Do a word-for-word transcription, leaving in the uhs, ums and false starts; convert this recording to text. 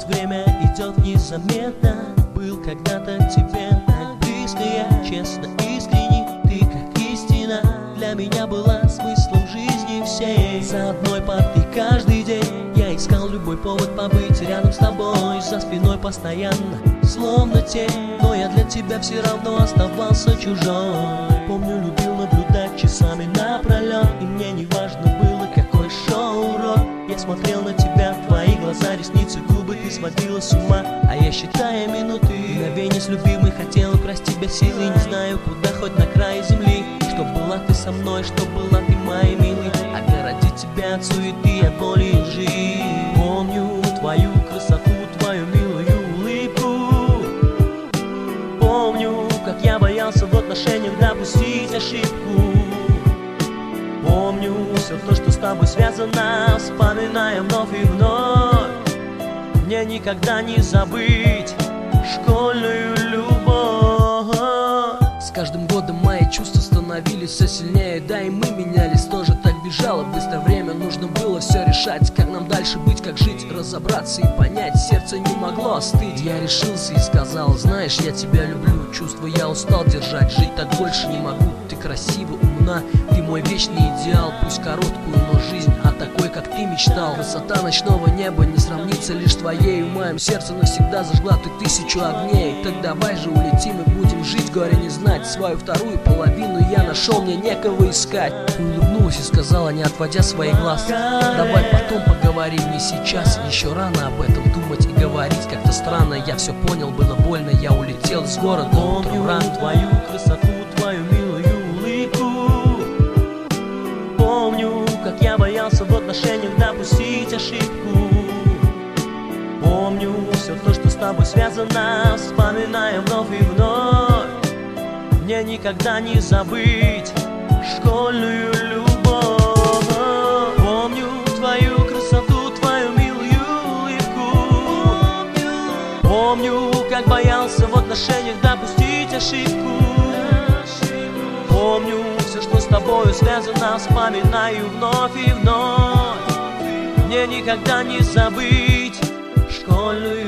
время идет незаметно. Был когда-то тебе так близко я, честно, искренне, ты как истина. Для меня была смыслом жизни всей. За одной партой каждый день я искал любой повод побыть рядом с тобой. За спиной постоянно, словно тень, но я для тебя все равно оставался чужой. Помню, любил наблюдать часами напролет, и мне не важно было, какой шоу урод. Я смотрел на тебя, твои глаза, ресницы, губы, ты сводила с ума. А я, считая минуты, мгновенье с любимой, хотел украсть тебя силой. Не знаю куда, хоть на край земли, чтоб была ты со мной, чтоб была ты моей милой. Огородить тебя от суеты, от боли и лжи. Помню твою красоту, твою милую улыбку. Помню, как я боялся в отношениях допустить ошибку. Помню все то, что с тобой связано, вспоминаем вновь и вновь. Мне никогда не забыть школьную любовь. С каждым годом мои чувства становились все сильнее, да и мы менялись, тоже так бежало быстро время. Нужно было все решать, как нам дальше быть, как жить, разобраться и понять. Сердце не могло остыть, я решился и сказал: знаешь, я тебя люблю. Чувства я устал держать, жить так больше не могу. Ты красива, умна, ты мой вечный идеал. Пусть короткую, но жизнь, а такой, как ты мечтал. Красота ночного неба не сравнится лишь твоей. В моем сердце навсегда зажгла ты тысячу огней. Так давай же улетим и будем жить, горе не знать. Свою вторую половину я нашел, мне некого искать. Ты улыбнулась и сказала, не отводя свои глаз: давай потом поговорим, не сейчас. Еще рано об этом думать и говорить, как-то странно. Я все понял, было больно, я улетел из города. Помню твою красоту, твою милую улыбку. Помню, как я боялся в отношениях допустить ошибку. Помню все то, что с тобой связано, вспоминаем вновь и вновь. Мне никогда не забыть школьную любовь. Помню твою красоту, твою милую улыбку. Помню, как боялся в отношениях допустить ошибку. Помню все, что с тобою связано, вспоминаю вновь и вновь. Мне никогда не забыть школьную